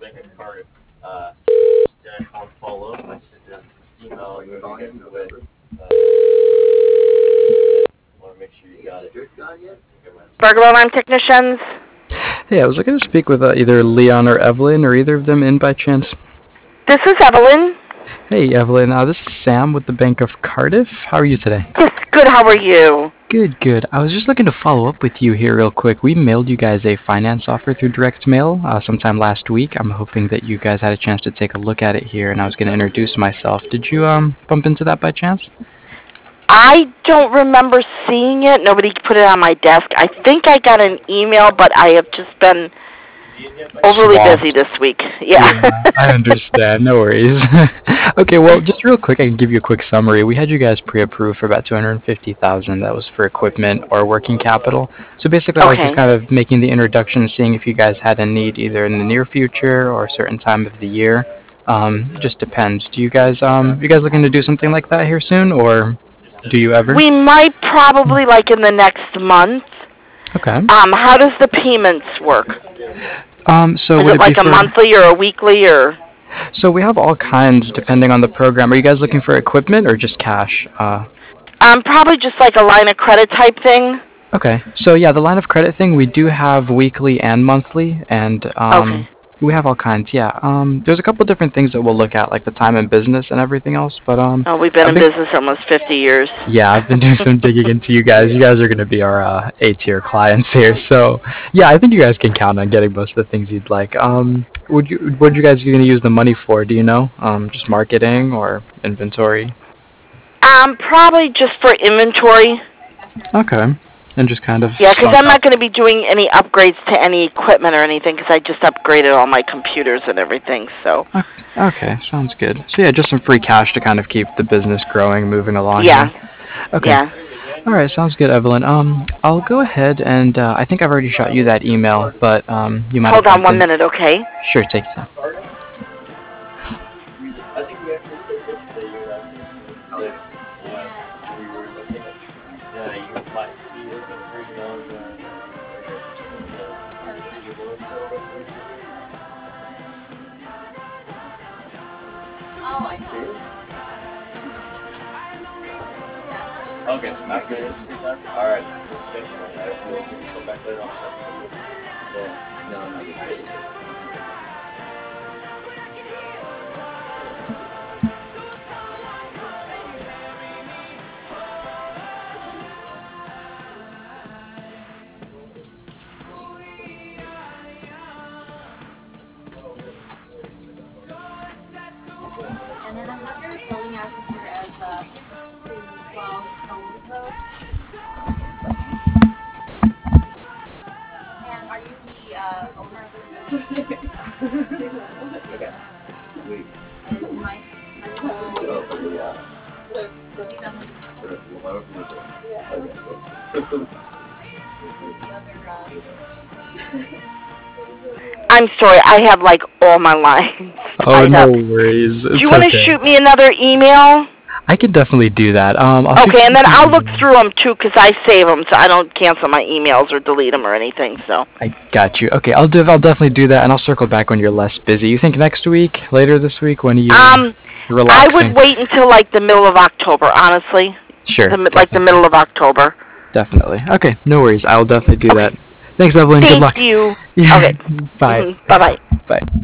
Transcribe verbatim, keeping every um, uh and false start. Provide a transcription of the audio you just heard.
Bank of Cardiff. Uh, did I call and follow up? I said just email you guys with. Uh, want to make sure you got it. Burglar alarm technicians. Hey, I was looking to speak with uh, either Leon or Evelyn. Or either of them in by chance? This is Evelyn. Hey, Evelyn. Uh, this is Sam with the Bank of Cardiff. How are you today? Yes, good. How are you? Good, good. I was just looking to follow up with you here real quick. We mailed you guys a finance offer through direct mail uh, sometime last week. I'm hoping that you guys had a chance to take a look at it here, and I was going to introduce myself. Did you um bump into that by chance? I don't remember seeing it. Nobody put it on my desk. I think I got an email, but I have just been overly Swamped. busy this week. Yeah. Yeah, I understand. No worries. Okay, well, just real quick, I can give you a quick summary. We had you guys pre-approved for about two hundred fifty thousand dollars. That was for equipment or working capital. So basically, I was Okay. just kind of making the introduction, seeing if you guys had a need either in the near future or a certain time of the year. Um, just depends. Do you guys um, you guys looking to do something like that here soon, or do you ever? We might probably like in the next month. Okay. Um, how does the payments work? Um, so Is would it it like be a for, monthly or a weekly or? So we have all kinds depending on the program. Are you guys looking for equipment or just cash? Uh, Um, probably just like a line of credit type thing. Okay, so yeah, the line of credit thing, we do have weekly and monthly, and um, Okay. we have all kinds, yeah. Um, there's a couple different things that we'll look at, like the time in business and everything else, but um, Oh, we've been I've in business almost fifty years. yeah, I've been doing some digging into you guys. You guys are going to be our uh, A-tier clients here, so yeah, I think you guys can count on getting most of the things you'd like. Um, would you, what you guys going to use the money for, do you know? Um, just marketing or inventory? Um, probably just for inventory. Okay, and just kind of... Yeah, 'cause stock I'm up. not going to be doing any upgrades to any equipment or anything 'cause I just upgraded all my computers and everything. So. Okay, sounds good. So yeah, just some free cash to kind of keep the business growing, moving along. Yeah. Here. Okay. Yeah. All right, sounds good, Evelyn. Um, I'll go ahead and uh, I think I've already shot you that email, but um, you might. Hold have on one in- minute, okay? Sure, take your time. I think we actually said yesterday you were asking that uh, we were looking at yeah, you might be looking for you know the Oh, I see. Okay, not good. All right. I will come back later on. Yeah, no, not good. And then I have your billing address here as uh, twelve Owens Road. And are you the uh, owner of this business? Okay. Sweet. And my, my So, yeah. these are For the lower from the door. yeah. Okay, cool. the other uh, I'm sorry, I have like all my lines Oh, tied no up. worries. Do It's you want to okay. shoot me another email? I can definitely do that. Um, I'll shoot Okay, you and then an I'll look email. through them too 'cause I save them so I don't cancel my emails or delete them or anything. So. I got you. Okay, I'll do. I'll definitely do that, and I'll circle back when you're less busy. You think next week, later this week, when are you Um, I relaxing? would wait until like the middle of October, honestly. Sure. The, mi- like the middle of October. Definitely. Okay, no worries. I'll definitely do Okay. that. Thanks, Evelyn. Good Thank luck. you. Yeah. Okay. Bye. Mhm. Bye-bye. Bye.